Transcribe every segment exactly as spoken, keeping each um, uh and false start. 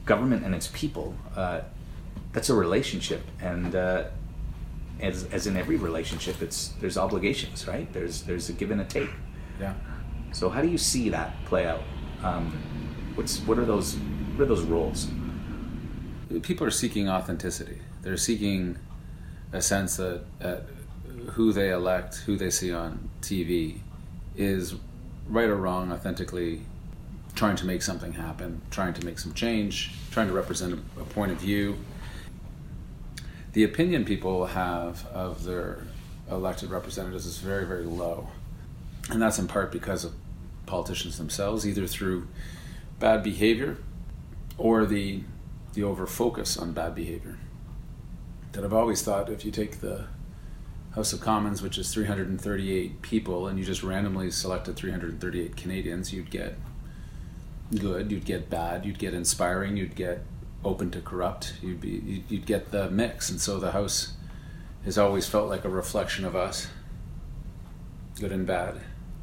government and its people, uh, that's a relationship, and uh, as as in every relationship, it's there's obligations, right? There's there's a give and a take. Yeah. So how do you see that play out? Um, what's what are those what are those roles? People are seeking authenticity. They're seeking a sense that, that who they elect, who they see on T V, is right or wrong, authentically trying to make something happen, trying to make some change, trying to represent a, a point of view. The opinion people have of their elected representatives is very, very low. And that's in part because of politicians themselves, either through bad behavior or the the over-focus on bad behavior. That I've always thought, if you take the House of Commons, which is three hundred thirty-eight people, and you just randomly selected three hundred thirty-eight Canadians, you'd get good, you'd get bad, you'd get inspiring, you'd get open to corrupt, you'd be you'd, you'd get the mix. And so the House has always felt like a reflection of us, good and bad.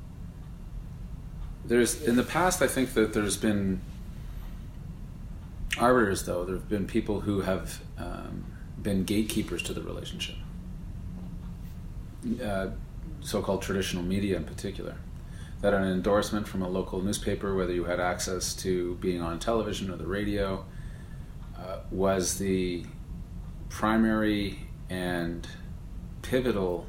There's in the past, I think that there's been arbiters, though. There have been people who have um, been gatekeepers to the relationship. Uh, so-called traditional media in particular, that an endorsement from a local newspaper, whether you had access to being on television or the radio, uh, was the primary and pivotal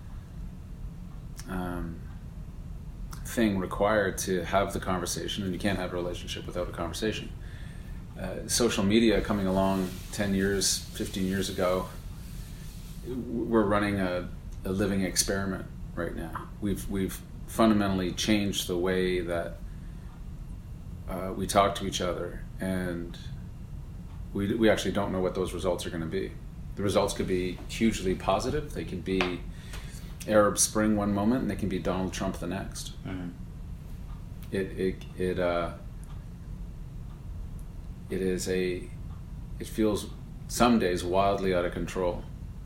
um, thing required to have the conversation, and you can't have a relationship without a conversation. Uh, social media coming along ten years, fifteen years ago, we're running a, a living experiment right now. We've we've fundamentally changed the way that uh, we talk to each other, and we we actually don't know what those results are going to be. The results could be hugely positive. They could be Arab Spring one moment, and they can be Donald Trump the next. Mm-hmm. It it it uh. It is a, it feels some days wildly out of control.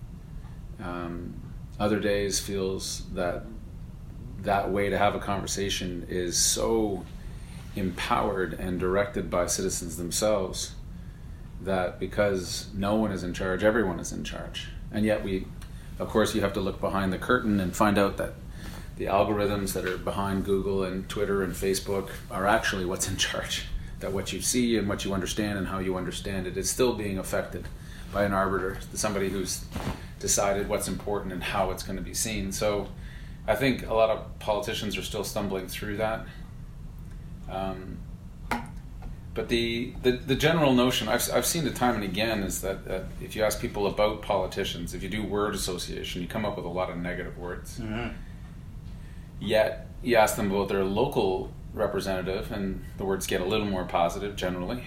Um, other days feels that that way to have a conversation is so empowered and directed by citizens themselves that because no one is in charge, everyone is in charge. And yet we, of course, you have to look behind the curtain and find out that the algorithms that are behind Google and Twitter and Facebook are actually what's in charge. That what you see and what you understand and how you understand it is still being affected by an arbiter, somebody who's decided what's important and how it's going to be seen. So I think a lot of politicians are still stumbling through that. Um, but the, the the general notion, I've, I've seen it time and again, is that, that if you ask people about politicians, if you do word association, you come up with a lot of negative words. Mm-hmm. Yet you ask them about their local representative, and the words get a little more positive generally.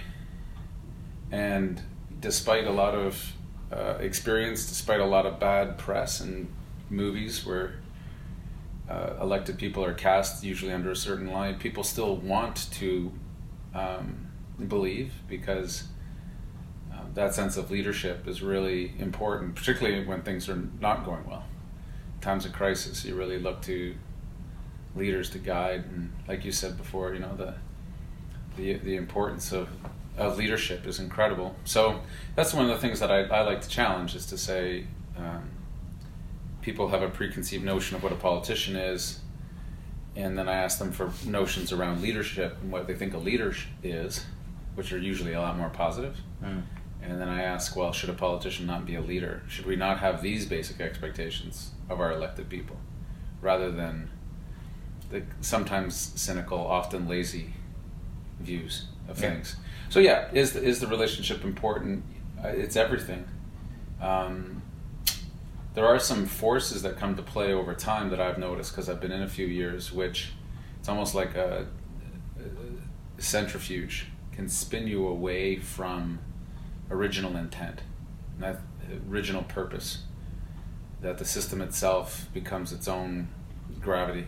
And despite a lot of uh, experience, despite a lot of bad press and movies where uh, elected people are cast usually under a certain light, people still want to um, believe, because uh, that sense of leadership is really important, particularly when things are not going well. Times of crisis, you really look to leaders to guide, and like you said before, you know, the the the importance of of leadership is incredible. So that's one of the things that I, I like to challenge, is to say um, people have a preconceived notion of what a politician is, and then I ask them for notions around leadership and what they think a leader is, which are usually a lot more positive. Mm. And then I ask, well, should a politician not be a leader? Should we not have these basic expectations of our elected people, rather than the sometimes cynical, often lazy views of yeah. things? So yeah, is the, is the relationship important? Uh, it's everything. Um, there are some forces that come to play over time that I've noticed, because I've been in a few years, which it's almost like a, a centrifuge, can spin you away from original intent, that original purpose, that the system itself becomes its own gravity.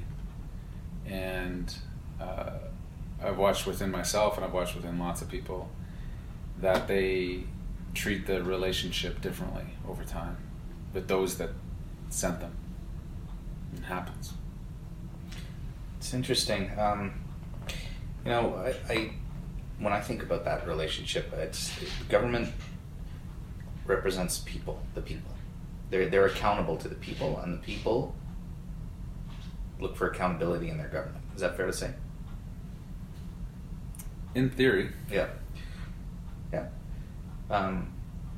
And uh, I've watched within myself, and I've watched within lots of people, that they treat the relationship differently over time with those that sent them. It happens. It's interesting. Um, you know, I, I when I think about that relationship, it's government represents people, the people. They're they're accountable to the people, and the people look for accountability in their government. Is that fair to say? In theory. Yeah. Yeah. Um,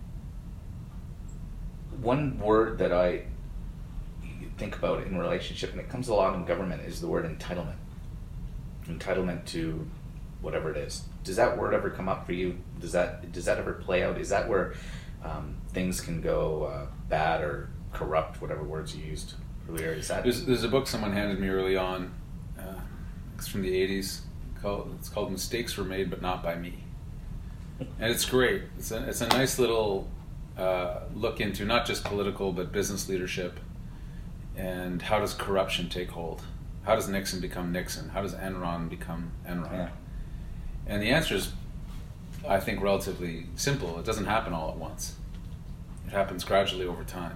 one word that I think about in relationship, and it comes a lot in government, is the word entitlement. Entitlement to whatever it is. Does that word ever come up for you? Does that does that ever play out? Is that where um, things can go uh, bad or corrupt, whatever words you used earlier? Is that there's, there's a book someone handed me early on. Uh, it's from the eighties. Called, it's called "Mistakes Were Made, but Not by Me," and it's great. It's a it's a nice little uh, look into not just political but business leadership, and how does corruption take hold? How does Nixon become Nixon? How does Enron become Enron? Yeah. And the answer is, I think, relatively simple. It doesn't happen all at once. It happens gradually over time.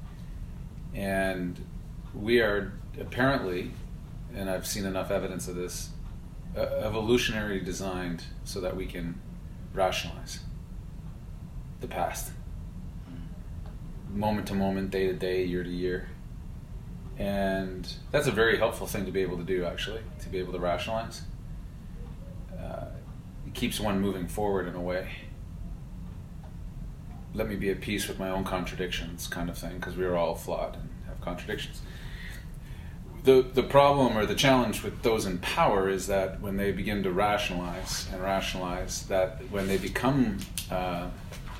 And we are apparently, and I've seen enough evidence of this, uh, evolutionary designed so that we can rationalize the past. Moment to moment, day to day, year to year. And that's a very helpful thing to be able to do, actually, to be able to rationalize. Uh, it keeps one moving forward in a way. Let me be at peace with my own contradictions, kind of thing, because we are all flawed and have contradictions. The the problem or the challenge with those in power is that when they begin to rationalize and rationalize, that when they become uh,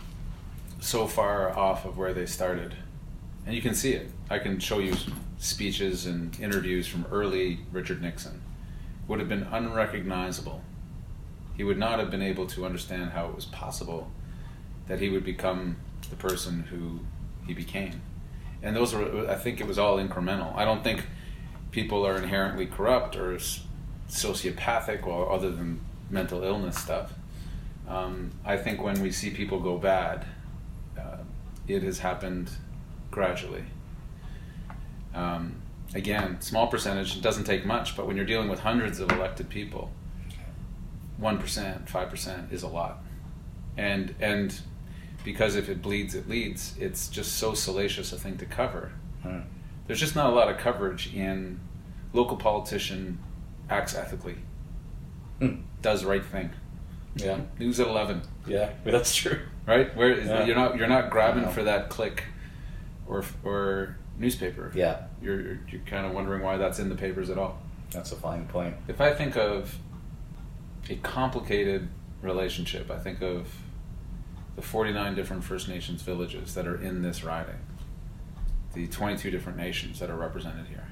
so far off of where they started, and you can see it. I can show you speeches and interviews from early Richard Nixon. Would have been unrecognizable. He would not have been able to understand how it was possible that he would become the person who he became. And those were, I think it was all incremental. I don't think people are inherently corrupt or sociopathic, or other than mental illness stuff. Um, I think when we see people go bad, uh, it has happened gradually. Um, again, small percentage, it doesn't take much, but when you're dealing with hundreds of elected people, one percent, five percent is a lot. And and because if it bleeds, it leads, it's just so salacious a thing to cover. Hmm. There's just not a lot of coverage in local politician acts ethically, hmm. does right thing. Yeah. News at eleven. Yeah, that's true. Right? Where is yeah. you're not you're not grabbing for that click or or newspaper. Yeah. You're, you're you're kind of wondering why that's in the papers at all. That's a fine point. If I think of a complicated relationship, I think of the forty-nine different First Nations villages that are in this riding, the twenty-two different nations that are represented here.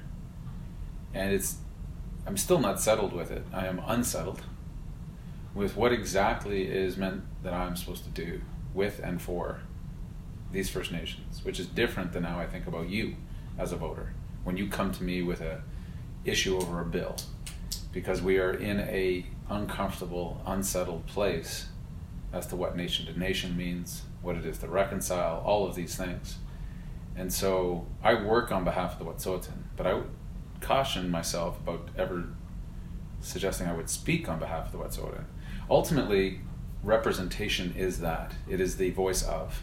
And it's, I'm still not settled with it. I am unsettled with what exactly is meant that I'm supposed to do with and for these First Nations, which is different than how I think about you as a voter. When you come to me with a issue over a bill, because we are in a uncomfortable, unsettled place as to what nation to nation means, what it is to reconcile, all of these things. And so I work on behalf of the Wet'suwet'en, but I would caution myself about ever suggesting I would speak on behalf of the Wet'suwet'en. Ultimately, representation is that. It is the voice of.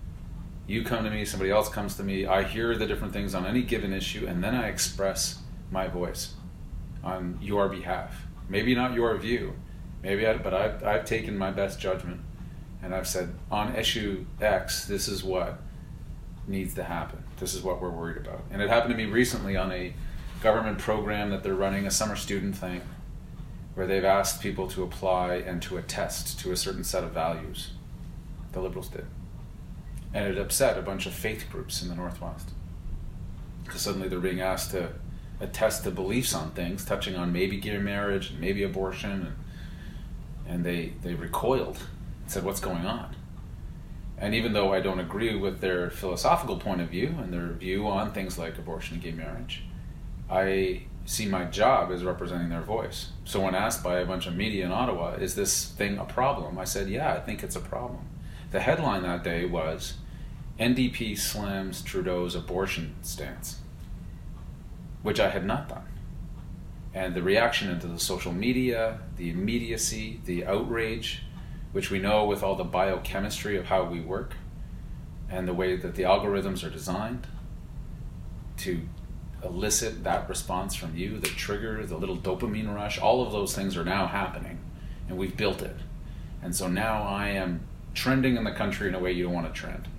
You come to me, somebody else comes to me, I hear the different things on any given issue, and then I express my voice on your behalf. Maybe not your view, maybe, I, but I've, I've taken my best judgment, and I've said, on issue X, this is what needs to happen. This is what we're worried about. And it happened to me recently on a government program that they're running, a summer student thing, where they've asked people to apply and to attest to a certain set of values. The Liberals did. And it upset a bunch of faith groups in the Northwest. Because suddenly they're being asked to attest to beliefs on things, touching on maybe gay marriage, and maybe abortion, and, and they, they recoiled and said, what's going on? And even though I don't agree with their philosophical point of view and their view on things like abortion and gay marriage, I see my job as representing their voice. So when asked by a bunch of media in Ottawa, is this thing a problem? I said, yeah, I think it's a problem. The headline that day was, N D P slams Trudeau's abortion stance, which I had not done. And the reaction into the social media, the immediacy, the outrage, which we know with all the biochemistry of how we work and the way that the algorithms are designed to elicit that response from you, the trigger, the little dopamine rush, all of those things are now happening, and we've built it. And so now I am trending in the country in a way you don't want to trend.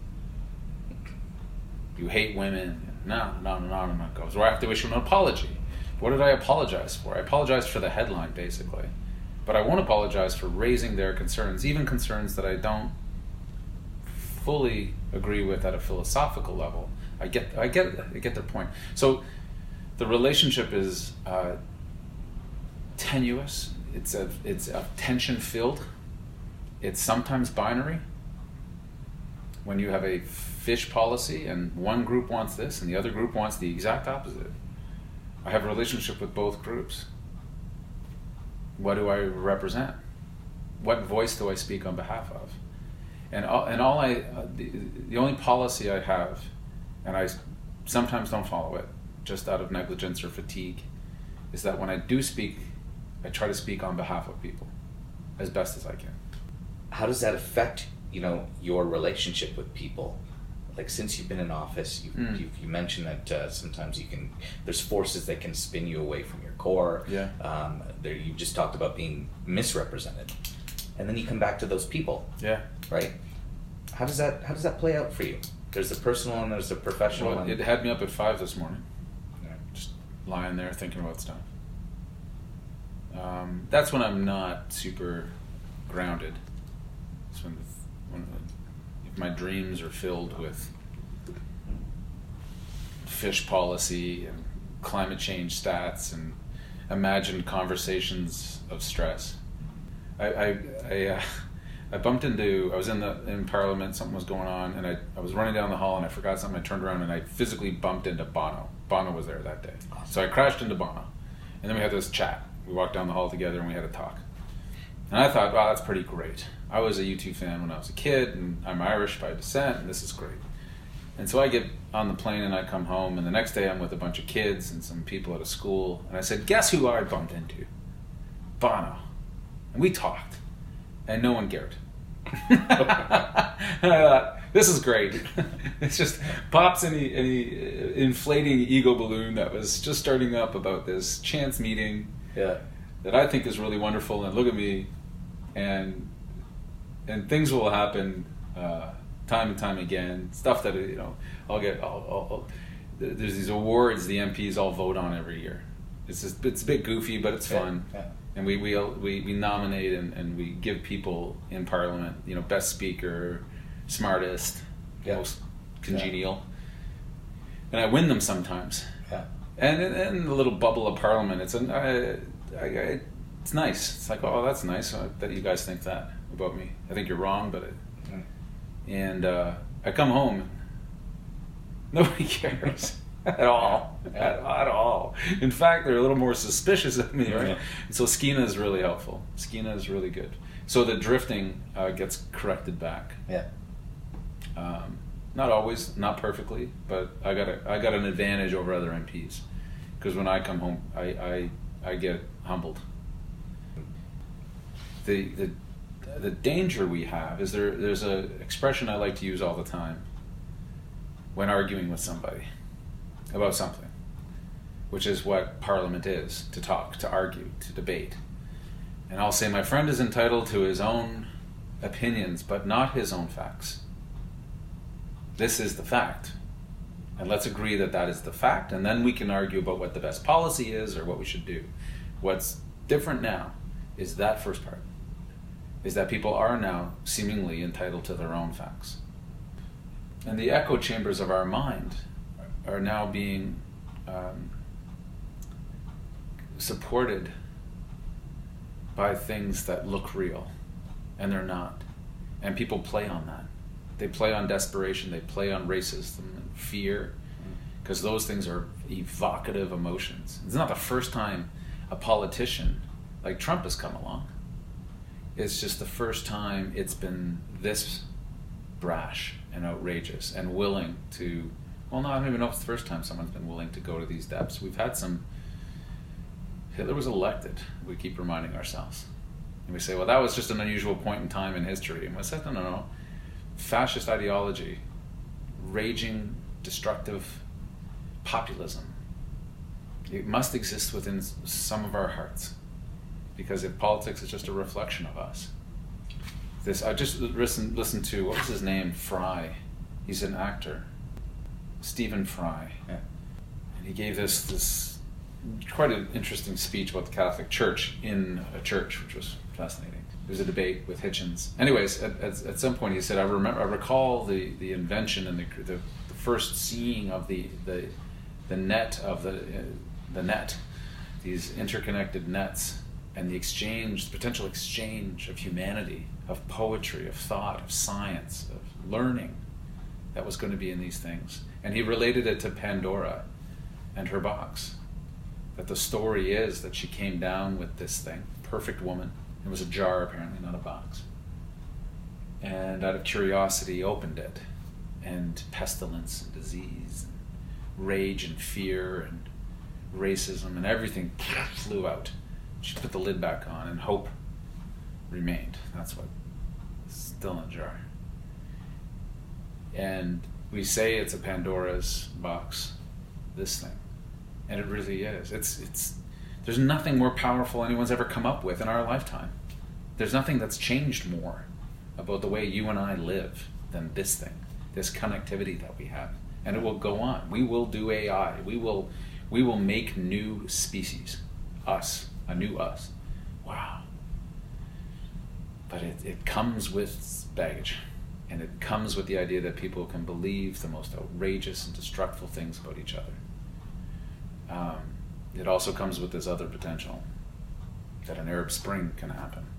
You hate women. No, no, no, no, no. Goes. Or I have to issue an apology. What did I apologize for? I apologized for the headline, basically. But I won't apologize for raising their concerns, even concerns that I don't fully agree with at a philosophical level. I get, I get, I get their point. So the relationship is uh, tenuous. It's a, it's a tension-filled. It's sometimes binary. When you have a fish policy and one group wants this and the other group wants the exact opposite. I have a relationship with both groups. What do I represent? What voice do I speak on behalf of? And all, and all I, uh, the, the only policy I have, and I sometimes don't follow it, just out of negligence or fatigue, is that when I do speak, I try to speak on behalf of people as best as I can. How does that affect, you know, your relationship with people? Like, since you've been in office, you mm. you, you mentioned that uh, sometimes you can, there's forces that can spin you away from your core. Yeah. Um, there, you just talked about being misrepresented, and then you come back to those people. Yeah. Right. How does that How does that play out for you? There's the personal and there's the professional. Well, and it had me up at five this morning. Yeah. Just lying there thinking about stuff. Um, that's when I'm not super grounded. It's when, the, when the, if my dreams are filled with fish policy and climate change stats and imagined conversations of stress. I I I, uh, I bumped into, I was in the in Parliament, something was going on, and I, I was running down the hall and I forgot something. I turned around and I physically bumped into Bono. Bono was there that day. So I crashed into Bono. And then we had this chat. We walked down the hall together and we had a talk. And I thought, wow, that's pretty great. I was a U two fan when I was a kid, and I'm Irish by descent, and this is great. And so I get on the plane and I come home, and the next day I'm with a bunch of kids and some people at a school, and I said, guess who I bumped into? Bono. And we talked, and no one cared. And I thought, this is great. It's just pops any, any inflating ego balloon that was just starting up about this chance meeting. Yeah. That I think is really wonderful, and look at me, and and things will happen uh, time and time again. Stuff that, you know, I'll get. I'll, I'll, I'll, there's these awards the M Ps all vote on every year. It's just, it's a bit goofy, but it's fun. Yeah, yeah. And we we we, we nominate and, and we give people in Parliament, you know, best speaker, smartest, yeah. most congenial, yeah. And I win them sometimes. Yeah. And in, in the little bubble of Parliament, it's an, I, I, I, it's nice. It's like, oh, that's nice uh, that you guys think that about me. I think you're wrong, but it, mm. and uh, I come home, nobody cares at all, at, at all. In fact, they're a little more suspicious of me. Right? Right? So Skeena is really helpful. Skeena is really good. So the drifting uh, gets corrected back. Yeah. Um, not always, not perfectly, but I got a, I got an advantage over other M Ps because when I come home, I, I I get humbled. The the the danger we have is there. There's a expression I like to use all the time when arguing with somebody about something, which is what Parliament is: to talk, to argue, to debate. And I'll say my friend is entitled to his own opinions, but not his own facts. This is the fact. And let's agree that that is the fact, and then we can argue about what the best policy is or what we should do. What's different now is that first part, is that people are now seemingly entitled to their own facts. And the echo chambers of our mind are now being um, supported by things that look real, and they're not. And people play on that. They play on desperation, they play on racism and fear, because those things are evocative emotions. It's not the first time a politician like Trump has come along. It's just the first time it's been this brash and outrageous and willing to, well, no, I don't even know if it's the first time someone's been willing to go to these depths. We've had some Hitler was elected, we keep reminding ourselves. And we say, well, that was just an unusual point in time in history. And we say, no, no, no. Fascist ideology, raging, destructive populism, it must exist within some of our hearts. Because if politics is just a reflection of us. This, I just listened, listened to, what was his name? Fry. He's an actor. Stephen Fry. Yeah. And he gave this this quite an interesting speech about the Catholic Church in a church, which was fascinating. There was a debate with Hitchens. Anyways, at, at, at some point he said, I remember, I recall the, the invention and the, the, the first seeing of the the, the net of the uh, the net, these interconnected nets, and the exchange, the potential exchange of humanity, of poetry, of thought, of science, of learning that was going to be in these things. And he related it to Pandora and her box. That the story is that she came down with this thing, perfect woman. It was a jar apparently, not a box. And out of curiosity opened it. And pestilence and disease, and rage and fear and racism and everything flew out. She put the lid back on and hope remained. That's what is still in a jar. And we say it's a Pandora's box, this thing. And it really is. It's it's there's nothing more powerful anyone's ever come up with in our lifetime. There's nothing that's changed more about the way you and I live than this thing, this connectivity that we have. And it will go on. We will do A I. We will we will make new species. Us. A new us. Wow. But it, it comes with baggage. And it comes with the idea that people can believe the most outrageous and destructive things about each other. Um, it also comes with this other potential, that an Arab Spring can happen.